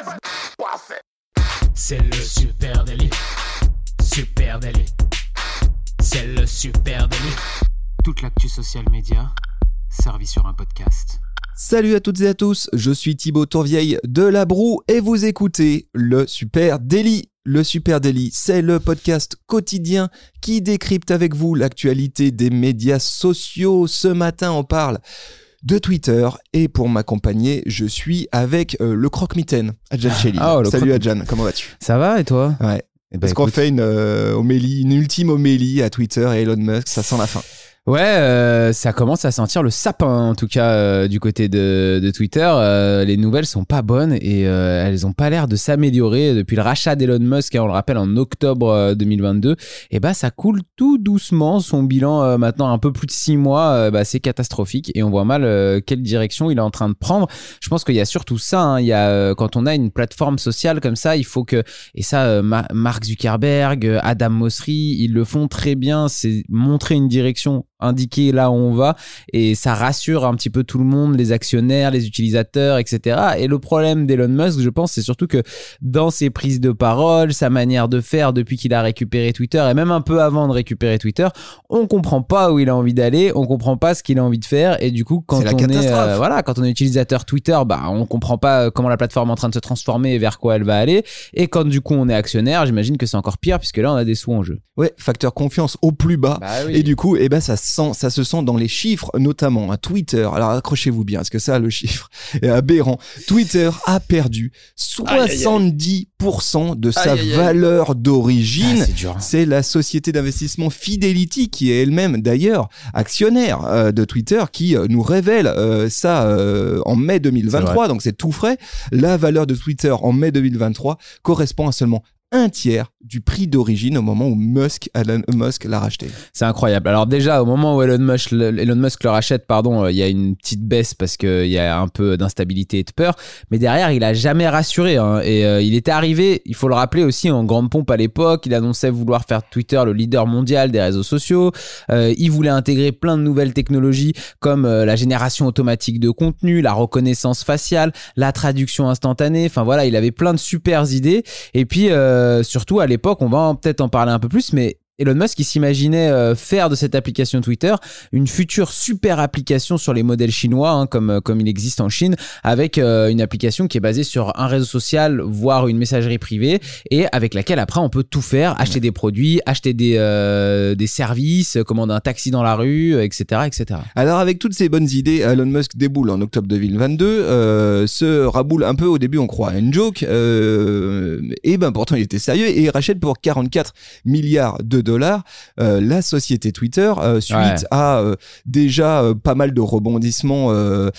C'est le super délit. Super délit. C'est le super délit. Toute l'actu social média servie sur un podcast. Salut à toutes et à tous, je suis Thibaut Tourvieille de La Broue et vous écoutez le Super Daily. Le Super Daily, c'est le podcast quotidien qui décrypte avec vous l'actualité des médias sociaux. Ce matin, on parle de Twitter et pour m'accompagner, je suis avec le croque-mitaine, Adjan Cheli. Salut Adjan, comment vas-tu ? Ça va et toi ? Ouais. Parce qu'on fait une ultime homélie à Twitter et Elon Musk, ça sent la fin. Ouais, ça commence à sentir le sapin en tout cas du côté de Twitter. Les nouvelles sont pas bonnes et elles ont pas l'air de s'améliorer depuis le rachat d'Elon Musk, on le rappelle en octobre 2022. Et ça coule tout doucement. Son bilan maintenant un peu plus de 6 mois, c'est catastrophique et on voit mal quelle direction il est en train de prendre. Je pense qu'il y a surtout ça. Il y a quand on a une plateforme sociale comme ça, il faut que Mark Zuckerberg, Adam Mosseri, ils le font très bien. C'est montrer une direction, indiquer là où on va et ça rassure un petit peu tout le monde, les actionnaires, les utilisateurs, etc. Et le problème d'Elon Musk, je pense, c'est surtout que dans ses prises de parole, sa manière de faire depuis qu'il a récupéré Twitter et même un peu avant de récupérer Twitter, on comprend pas où il a envie d'aller, on comprend pas ce qu'il a envie de faire et du coup quand on est utilisateur Twitter, on comprend pas comment la plateforme est en train de se transformer et vers quoi elle va aller et quand du coup on est actionnaire, j'imagine que c'est encore pire puisque là on a des sous en jeu. Ouais, facteur confiance au plus bas. Oui. Et du coup, ça se sent dans les chiffres, notamment à Twitter. Alors accrochez-vous bien, parce que ça, le chiffre est aberrant. Twitter a perdu 70% de sa valeur d'origine. C'est dur, hein. C'est la société d'investissement Fidelity, qui est elle-même d'ailleurs actionnaire de Twitter, qui nous révèle ça en mai 2023. Donc c'est tout frais. La valeur de Twitter en mai 2023 correspond à seulement un tiers du prix d'origine au moment où Elon Musk l'a racheté. C'est incroyable. Alors déjà, au moment où Elon Musk le rachète, il y a une petite baisse parce qu'il y a un peu d'instabilité et de peur. Mais derrière, il a jamais rassuré. Et il était arrivé, il faut le rappeler aussi, en grande pompe à l'époque. Il annonçait vouloir faire Twitter le leader mondial des réseaux sociaux. Il voulait intégrer plein de nouvelles technologies comme la génération automatique de contenu, la reconnaissance faciale, la traduction instantanée. Enfin voilà, il avait plein de super idées. Et puis surtout à l'époque, on va peut-être en parler un peu plus, mais Elon Musk, il s'imaginait faire de cette application Twitter une future super application sur les modèles chinois, comme il existe en Chine, avec une application qui est basée sur un réseau social, voire une messagerie privée, et avec laquelle après on peut tout faire, acheter des produits, acheter des services, commander un taxi dans la rue, etc., etc. Alors avec toutes ces bonnes idées, Elon Musk déboule en octobre 2022, se raboule un peu au début, on croit à une joke, et pourtant il était sérieux et il rachète pour 44 milliards de dollars la société Twitter suite à déjà pas mal de rebondissements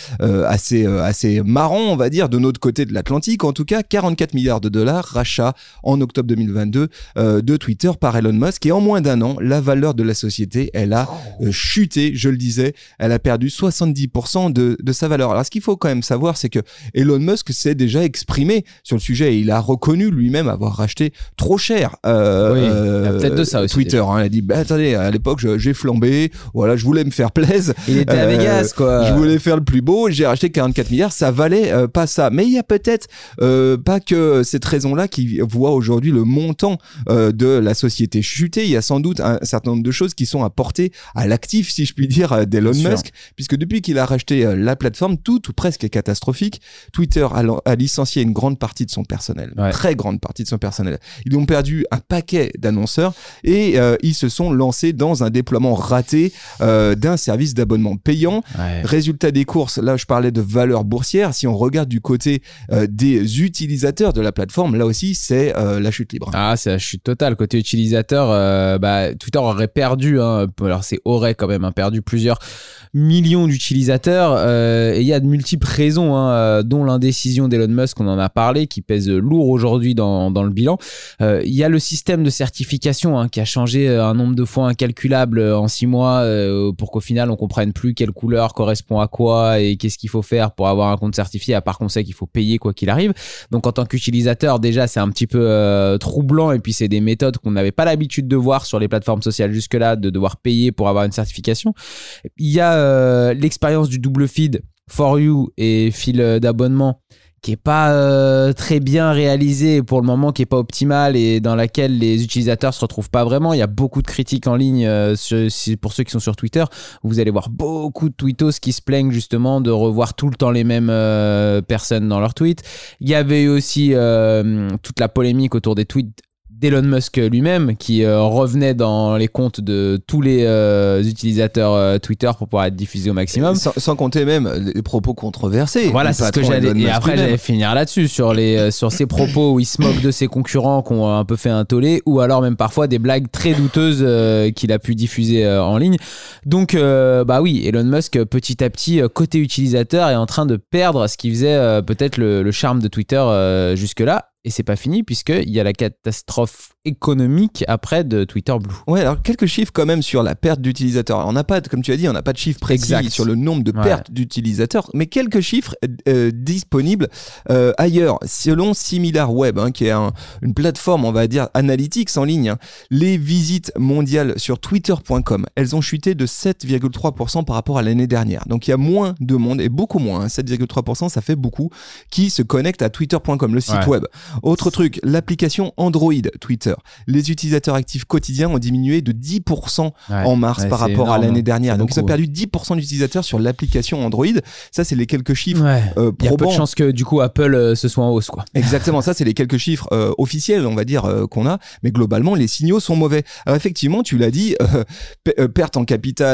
assez marrants, on va dire, de notre côté de l'Atlantique. En tout cas, 44 milliards de dollars rachat en octobre 2022 de Twitter par Elon Musk et en moins d'un an, la valeur de la société, elle a chuté, je le disais, elle a perdu 70% de sa valeur. Alors ce qu'il faut quand même savoir, c'est que Elon Musk s'est déjà exprimé sur le sujet et il a reconnu lui-même avoir racheté trop cher il y a peut-être de ça aussi. Twitter, il a dit attendez, à l'époque j'ai flambé, voilà, je voulais me faire plaisir. Il était à Vegas quoi. Je voulais faire le plus beau, j'ai racheté 44 milliards, ça valait pas ça. Mais il y a peut-être pas que cette raison-là qui voit aujourd'hui le montant de la société chuter. Il y a sans doute un certain nombre de choses qui sont apportées à l'actif, si je puis dire, d'Elon Musk, puisque depuis qu'il a racheté la plateforme, tout ou presque est catastrophique. Twitter a licencié une grande partie de son personnel, très grande partie de son personnel. Ils ont perdu un paquet d'annonceurs et ils se sont lancés dans un déploiement raté d'un service d'abonnement payant. Résultat des courses, là je parlais de valeur boursière. Si on regarde du côté des utilisateurs de la plateforme, là aussi c'est la chute libre. C'est la chute totale. Côté utilisateur, Twitter aurait perdu, alors c'est aurait quand même perdu plusieurs millions d'utilisateurs et il y a de multiples raisons, dont l'indécision d'Elon Musk, on en a parlé, qui pèse lourd aujourd'hui dans le bilan. Il y a le système de certification qui a changé un nombre de fois incalculable en 6 mois pour qu'au final on comprenne plus quelle couleur correspond à quoi et qu'est-ce qu'il faut faire pour avoir un compte certifié, à part qu'on sait qu'il faut payer quoi qu'il arrive. Donc en tant qu'utilisateur, déjà c'est un petit peu troublant et puis c'est des méthodes qu'on n'avait pas l'habitude de voir sur les plateformes sociales jusque-là, de devoir payer pour avoir une certification. Il y a l'expérience du double feed For You et fil d'abonnement qui est pas très bien réalisée pour le moment, qui est pas optimale et dans laquelle les utilisateurs se retrouvent pas vraiment. Il y a beaucoup de critiques en ligne pour ceux qui sont sur Twitter. Vous allez voir beaucoup de tweetos qui se plaignent justement de revoir tout le temps les mêmes personnes dans leurs tweets. Il y avait eu aussi toute la polémique autour des tweets d'Elon Musk lui-même qui revenait dans les comptes de tous les utilisateurs Twitter pour pouvoir être diffusé au maximum. Sans compter même les propos controversés. Voilà, c'est ce que j'allais. Et après, j'allais finir là-dessus sur ces propos où il se moque de ses concurrents qui ont un peu fait un tollé, ou alors même parfois des blagues très douteuses qu'il a pu diffuser en ligne. Donc, bah oui, Elon Musk petit à petit côté utilisateur est en train de perdre ce qui faisait peut-être le charme de Twitter jusque-là. Et c'est pas fini puisqu'il y a la catastrophe économique après de Twitter Blue. Ouais, alors quelques chiffres quand même sur la perte d'utilisateurs. On n'a pas, comme tu as dit, on n'a pas de chiffres précis sur le nombre de pertes d'utilisateurs, mais quelques chiffres disponibles ailleurs. Selon SimilarWeb, qui est une plateforme, on va dire, analytics en ligne, les visites mondiales sur twitter.com, elles ont chuté de 7,3% par rapport à l'année dernière. Donc il y a moins de monde, et beaucoup moins, 7,3%, ça fait beaucoup, qui se connectent à twitter.com, le site web. Autre truc, l'application Android Twitter. Les utilisateurs actifs quotidiens ont diminué de 10% en mars par rapport à l'année dernière. Donc ils ont perdu 10% d'utilisateurs sur l'application Android. Ça, c'est les quelques chiffres probants. Il y a peu de chances que du coup Apple se soit en hausse, quoi. Exactement, ça c'est les quelques chiffres officiels, on va dire, qu'on a. Mais globalement, les signaux sont mauvais. Alors effectivement, tu l'as dit, perte en capital,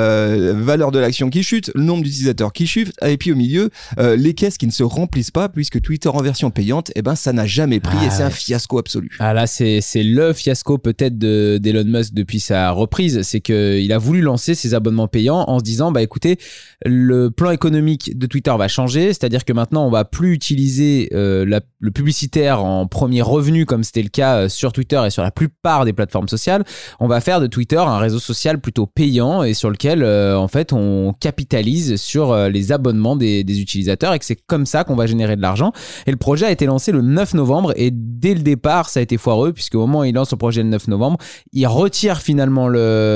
valeur de l'action qui chute, le nombre d'utilisateurs qui chute, et puis au milieu, les caisses qui ne se remplissent pas puisque Twitter en version payante, ça n'a jamais pris et c'est un fiasco absolu. Ah là, c'est le fiasco peut-être d'Elon Musk depuis sa reprise, c'est qu'il a voulu lancer ses abonnements payants en se disant, bah écoutez, le plan économique de Twitter va changer, c'est-à-dire que maintenant on va plus utiliser le publicitaire en premier revenu comme c'était le cas sur Twitter et sur la plupart des plateformes sociales. On va faire de Twitter un réseau social plutôt payant et sur lequel en fait on capitalise sur les abonnements des utilisateurs et que c'est comme ça qu'on va générer de l'argent. Et le projet a été lancé le 9 novembre et dès le départ ça a été foireux puisqu'au moment où il lance le projet le 9 novembre, il retire finalement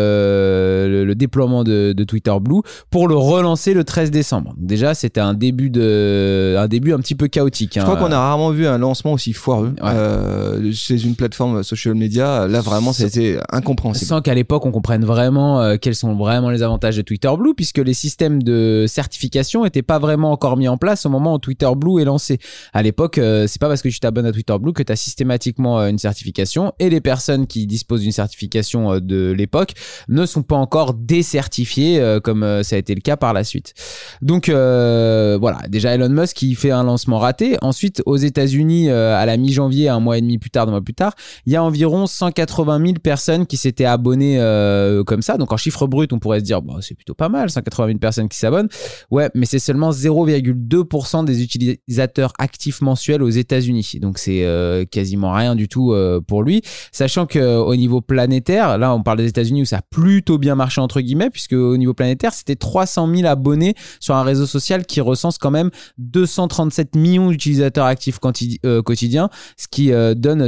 le déploiement de Twitter Blue pour le relancer le 13 décembre. Donc déjà c'était un début un petit peu chaotique. Je crois qu'on a rarement vu un lancement aussi foireux chez une plateforme social media. Là vraiment ça a été incompréhensible. Sans qu'à l'époque on comprenne vraiment quels sont vraiment les avantages de Twitter Blue puisque les systèmes de certification n'étaient pas vraiment encore mis en place au moment où Twitter Blue est lancé. À l'époque, c'est pas parce que tu t'abonnes à Twitter Blue que tu as systématiquement une certification et les personnes qui disposent d'une certification de l'époque ne sont pas encore décertifiées comme ça a été le cas par la suite. Donc voilà, déjà Elon Musk qui fait un lancement raté. Ensuite, aux États-Unis, à la mi-janvier, un mois et demi plus tard, 2 mois plus tard, il y a environ 180 000 personnes qui s'étaient abonnées comme ça. Donc en chiffre brut, on pourrait se dire, c'est plutôt pas mal, 180 000 personnes qui s'abonnent. Ouais, mais c'est seulement 0,2% des utilisateurs actifs mensuels aux États-Unis. Donc c'est quasiment rien du tout pour lui. Sachant qu'au niveau planétaire, là on parle des États-Unis où ça a plutôt bien marché entre guillemets, puisque au niveau planétaire, c'était 300 000 abonnés sur un réseau social qui recense quand même 237 millions d'utilisateurs actifs quotidiens, ce qui donne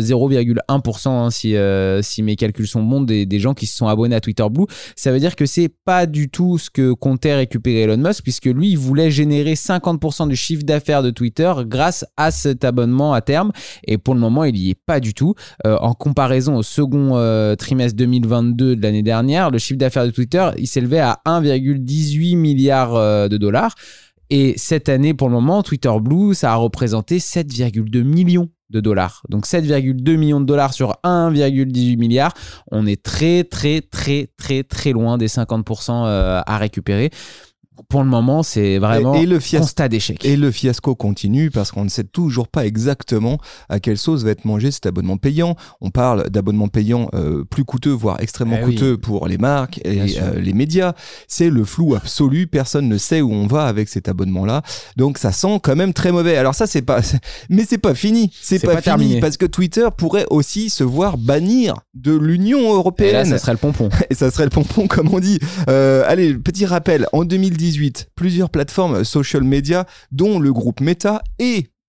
0,1% si mes calculs sont bons des gens qui se sont abonnés à Twitter Blue. Ça veut dire que c'est pas du tout ce que comptait récupérer Elon Musk, puisque lui il voulait générer 50% du chiffre d'affaires de Twitter grâce à cet abonnement à terme, et pour le moment il y est pas du tout. En comparaison au second trimestre 2022 de l'année dernière, le chiffre d'affaires de Twitter il s'élevait à 1,18 milliard de dollars. Et cette année, pour le moment, Twitter Blue, ça a représenté 7,2 millions de dollars. Donc 7,2 millions de dollars sur 1,18 milliard. On est très, très, très, très, très loin des 50% à récupérer. Pour le moment, c'est vraiment constat d'échec. Et le fiasco continue parce qu'on ne sait toujours pas exactement à quelle sauce va être mangé cet abonnement payant. On parle d'abonnements payants plus coûteux, voire extrêmement coûteux pour les marques et les médias. C'est le flou absolu. Personne ne sait où on va avec cet abonnement-là. Donc ça sent quand même très mauvais. Alors ça, mais c'est pas fini. C'est pas fini terminé. Parce que Twitter pourrait aussi se voir bannir de l'Union européenne. Et là, ça serait le pompon. Et ça serait le pompon, comme on dit. Allez, petit rappel. En 2018, plusieurs plateformes social media, dont le groupe Meta et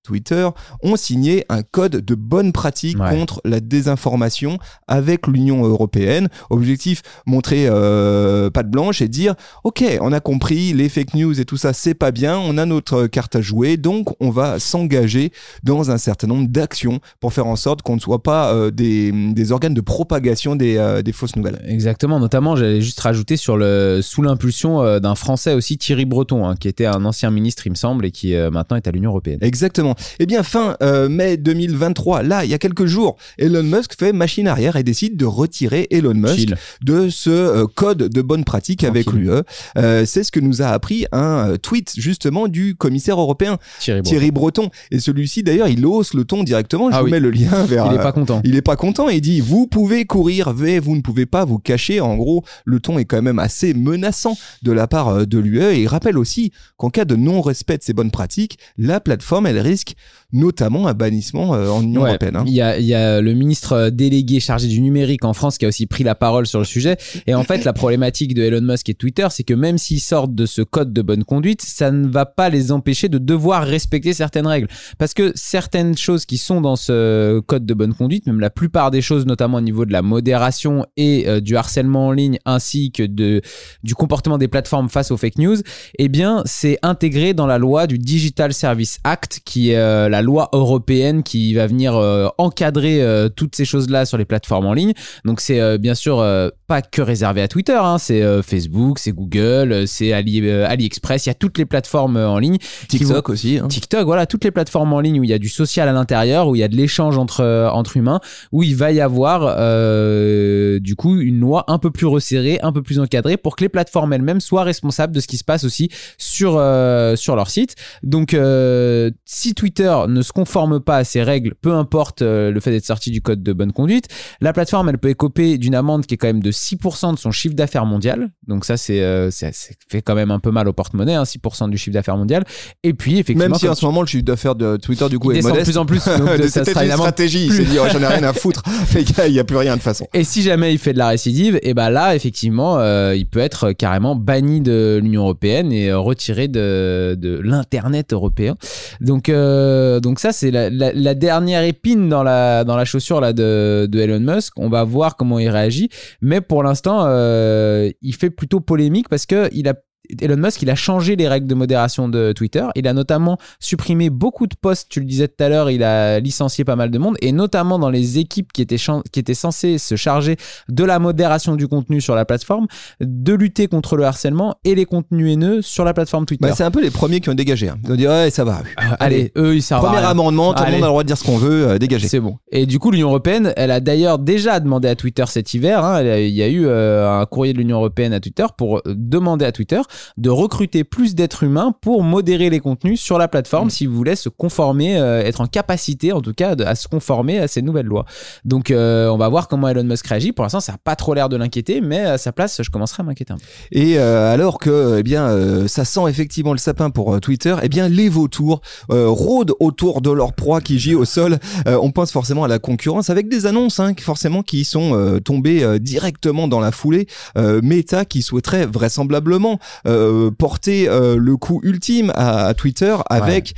Twitter ont signé un code de bonne pratique contre la désinformation avec l'Union européenne. Objectif, montrer patte blanche et dire ok, on a compris, les fake news et tout ça c'est pas bien, on a notre carte à jouer, donc on va s'engager dans un certain nombre d'actions pour faire en sorte qu'on ne soit pas des organes de propagation des fausses nouvelles. Exactement, notamment j'allais juste rajouter sous l'impulsion d'un Français aussi, Thierry Breton, qui était un ancien ministre il me semble et qui maintenant est à l'Union européenne. Exactement. Eh bien fin mai 2023, là il y a quelques jours, Elon Musk fait machine arrière et décide de retirer Elon Musk de ce code de bonne pratique avec l'UE. C'est ce que nous a appris un tweet justement du commissaire européen Thierry Breton. Et celui-ci d'ailleurs il hausse le ton directement, je vous mets le lien vers... Il est pas content. Il est pas content et il dit vous pouvez courir, mais vous ne pouvez pas vous cacher. En gros, le ton est quand même assez menaçant de la part de l'UE et il rappelle aussi qu'en cas de non-respect de ces bonnes pratiques, la plateforme elle risque notamment un bannissement en Union européenne. Il y a le ministre délégué chargé du numérique en France qui a aussi pris la parole sur le sujet. Et en fait, la problématique de Elon Musk et Twitter, c'est que même s'ils sortent de ce code de bonne conduite, ça ne va pas les empêcher de devoir respecter certaines règles. Parce que certaines choses qui sont dans ce code de bonne conduite, même la plupart des choses, notamment au niveau de la modération et du harcèlement en ligne, ainsi que du comportement des plateformes face aux fake news, eh bien, c'est intégré dans la loi du Digital Service Act, qui est la loi européenne qui va venir encadrer toutes ces choses-là sur les plateformes en ligne. Donc c'est bien sûr pas que réservé à Twitter, c'est Facebook, c'est Google, c'est AliExpress, il y a toutes les plateformes en ligne. TikTok aussi. TikTok, voilà, toutes les plateformes en ligne où il y a du social à l'intérieur, où il y a de l'échange entre humains, où il va y avoir du coup une loi un peu plus resserrée, un peu plus encadrée pour que les plateformes elles-mêmes soient responsables de ce qui se passe aussi sur leur site. Donc si Twitter ne se conforme pas à ces règles, peu importe le fait d'être sorti du code de bonne conduite, la plateforme elle peut écoper d'une amende qui est quand même de 6% de son chiffre d'affaires mondial. Donc ça c'est fait quand même un peu mal au porte-monnaie, 6% du chiffre d'affaires mondial. Et puis effectivement, même si en ce moment le chiffre d'affaires de Twitter du coup est modeste, de plus en plus, donc ça c'était sera une stratégie. Il s'est dit j'en ai rien à foutre, les gars, il y a plus rien de toute façon. Et si jamais il fait de la récidive, et ben là effectivement il peut être carrément banni de l'Union européenne et retiré de l'internet européen. Donc ça c'est la dernière épine dans la chaussure là de Elon Musk. On va voir comment il réagit, mais pour l'instant il fait plutôt polémique parce que Elon Musk, il a changé les règles de modération de Twitter. Il a notamment supprimé beaucoup de posts. Tu le disais tout à l'heure, il a licencié pas mal de monde, et notamment dans les équipes qui étaient censées se charger de la modération du contenu sur la plateforme, de lutter contre le harcèlement et les contenus haineux sur la plateforme Twitter. C'est un peu les premiers qui ont dégagé. Ils ont dit ouais, ça va. Allez, eux ils servent à rien. Premier amendement, tout le monde a le droit de dire ce qu'on veut, dégager. C'est bon. Et du coup, l'Union européenne, elle a d'ailleurs déjà demandé à Twitter cet hiver. Il y a eu un courrier de l'Union européenne à Twitter pour demander à Twitter de recruter plus d'êtres humains pour modérer les contenus sur la plateforme si vous voulez se conformer, être en capacité en tout cas à se conformer à ces nouvelles lois. Donc on va voir comment Elon Musk réagit. Pour l'instant ça n'a pas trop l'air de l'inquiéter, mais à sa place je commencerai à m'inquiéter un peu. Et alors que ça sent effectivement le sapin pour Twitter, les vautours rôdent autour de leur proie qui gît au sol. On pense forcément à la concurrence avec des annonces forcément qui sont tombées directement dans la foulée. Meta qui souhaiterait vraisemblablement porter le coup ultime à Twitter avec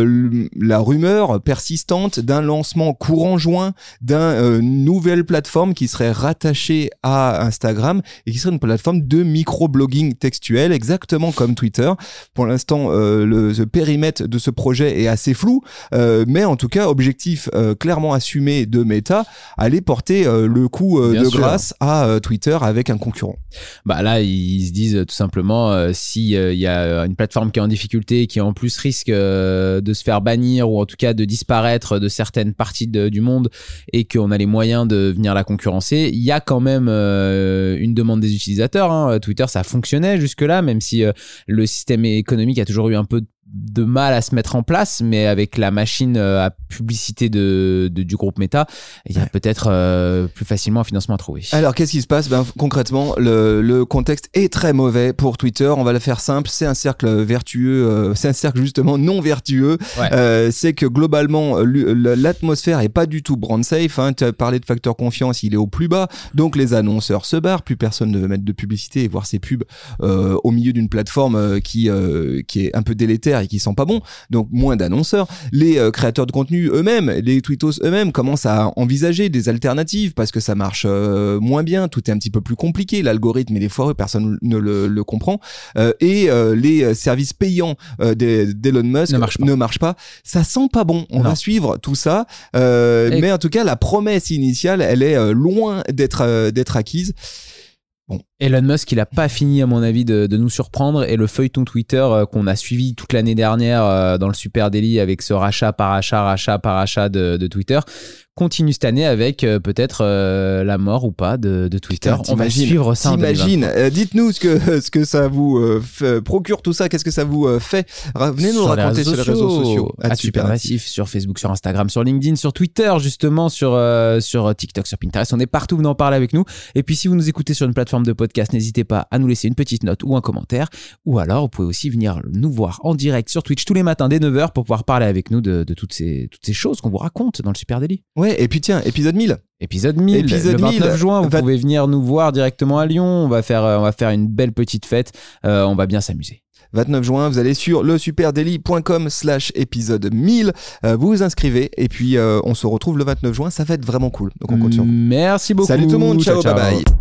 la rumeur persistante d'un lancement courant juin d'une nouvelle plateforme qui serait rattachée à Instagram et qui serait une plateforme de microblogging textuel, exactement comme Twitter. Pour l'instant, le périmètre de ce projet est assez flou, mais en tout cas, objectif clairement assumé de Meta, aller porter le coup de grâce à Twitter avec un concurrent. Là, ils se disent tout simplement si il y a une plateforme qui est en difficulté, qui en plus risque de se faire bannir ou en tout cas de disparaître de certaines parties du monde et qu'on a les moyens de venir la concurrencer, il y a quand même une demande des utilisateurs. Twitter, ça fonctionnait jusque-là, même si le système économique a toujours eu un peu de mal à se mettre en place, mais avec la machine à publicité du groupe Meta, il y a peut-être plus facilement un financement à trouver. Alors qu'est-ce qui se passe ? Concrètement, le contexte est très mauvais pour Twitter. On va le faire simple, c'est un cercle vertueux, c'est un cercle justement non vertueux. C'est que globalement l'atmosphère est pas du tout brand safe. Tu as parlé de facteur confiance, il est au plus bas, donc les annonceurs se barrent, plus personne ne veut mettre de publicité et voir ses pubs au milieu d'une plateforme qui est un peu délétère et qui sent pas bon, donc moins d'annonceurs. Les créateurs de contenu eux-mêmes, les tweetos eux-mêmes commencent à envisager des alternatives parce que ça marche moins bien, tout est un petit peu plus compliqué, l'algorithme il est foireux, personne ne le comprend, et les services payants d'Elon Musk ne marchent pas. Ça sent pas bon, on va suivre tout ça, mais en tout cas la promesse initiale elle est loin d'être acquise. Bon. Elon Musk, il a pas fini à mon avis de nous surprendre, et le feuilleton Twitter qu'on a suivi toute l'année dernière dans le Super Daily avec ce rachat par rachat de Twitter continue cette année avec peut-être la mort ou pas de Twitter. Putain, on va suivre ça. T'imagines, dites-nous ce que ça vous procure tout ça, qu'est-ce que ça vous fait. Venez nous raconter sur les réseaux sociaux. @supermassif sur Facebook, sur Instagram, sur LinkedIn, sur Twitter justement, sur TikTok, sur Pinterest. On est partout, venez en parler avec nous. Et puis si vous nous écoutez sur une plateforme de podcast, n'hésitez pas à nous laisser une petite note ou un commentaire. Ou alors vous pouvez aussi venir nous voir en direct sur Twitch tous les matins dès 9h pour pouvoir parler avec nous de toutes ces choses qu'on vous raconte dans le Super Daily. Ouais, et puis tiens, épisode 1000. Épisode 1000, le 29 juin, vous pouvez venir nous voir directement à Lyon. On va faire une belle petite fête. On va bien s'amuser. 29 juin, vous allez sur le superdaily.com/épisode 1000, vous vous inscrivez et puis on se retrouve le 29 juin, ça va être vraiment cool. Donc on compte sur vous. Merci beaucoup. Salut tout le monde, ciao. Bye bye.